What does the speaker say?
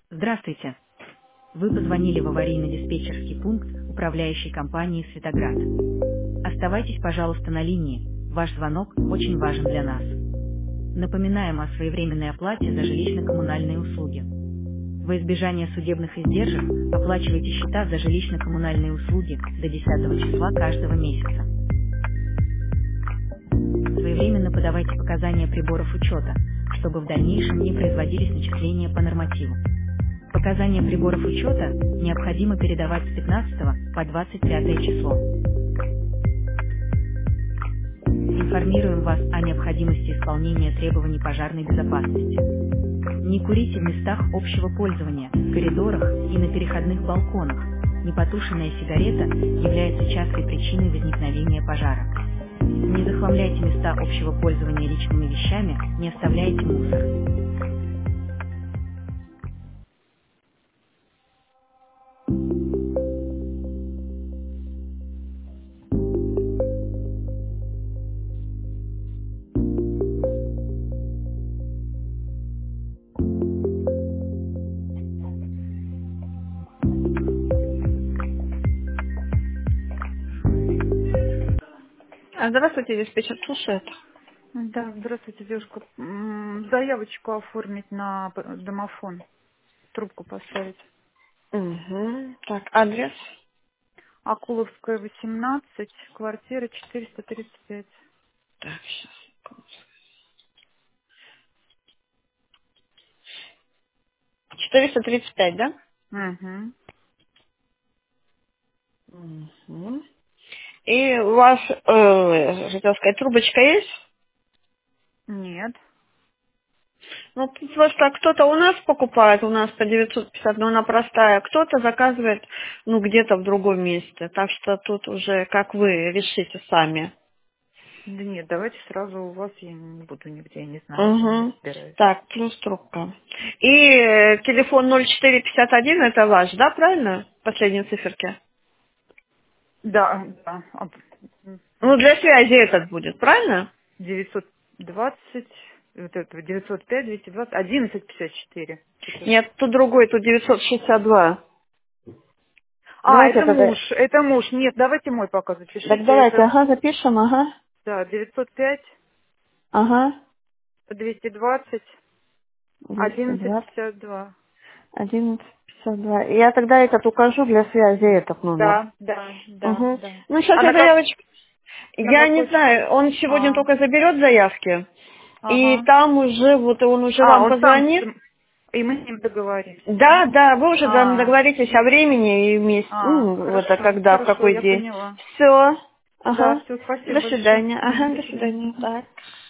Здравствуйте. Вы позвонили в аварийно-диспетчерский пункт управляющей компании «Светоград». Оставайтесь, пожалуйста, на линии. Ваш звонок очень важен для нас. Напоминаем о своевременной оплате за жилищно-коммунальные услуги. Во избежание судебных издержек оплачивайте счета за жилищно-коммунальные услуги до 10 числа каждого месяца. Своевременно подавайте показания приборов учета, чтобы в дальнейшем не производились начисления по нормативу. Показания приборов учета необходимо передавать с 15 по 25 число. Информируем вас о необходимости исполнения требований пожарной безопасности. Не курите в местах общего пользования, в коридорах и на переходных балконах. Непотушенная сигарета является частой причиной возникновения пожара. Не захламляйте места общего пользования личными вещами, не оставляйте мусор. Здравствуйте, диспетчер слушает. Да, здравствуйте, девушка. Заявочку оформить на домофон, трубку поставить. Угу. Так, адрес. Акуловская, 18, квартира 435. Так, сейчас. 435, да? Угу. Угу. И у вас, хотел сказать, трубочка есть? Нет. Ну, тут просто кто-то у нас покупает, у нас по 950, но она простая, кто-то заказывает, ну, где-то в другом месте. Так что тут уже как вы решите сами. Да нет, давайте сразу у вас, я не буду нигде, я не знаю, уже не Угу. разбираюсь. Так, плюс трубка. И телефон 0451, это ваш, да, правильно? Последние циферки. Да, да. Ну, для связи этот будет, правильно? 920, вот это, 905, 220, 1154. Нет, тут другой, тут 962. Давайте тогда... Это муж. Нет, давайте мой пока Так, запишите. давайте, Это, ага, запишем, ага. да, 905, Ага. 220, 220, 1152. 1152. Я тогда этот укажу для связи, этот номер. Да, да, да, Угу. да. Ну, сейчас А я заявочку... на Я не какой? знаю, он сегодня А, только заберет заявки, и ага. там уже, вот он уже вам Он сам, позвонит. и мы с ним договорились, Да, да? да, вы уже там А, договоритесь о времени и месте, ну, это хорошо, когда, в хорошо, какой я день. поняла. Все. Да, Ага. все, спасибо До большое. свидания. Мгм, Ага, до до свидания. свидания. Так.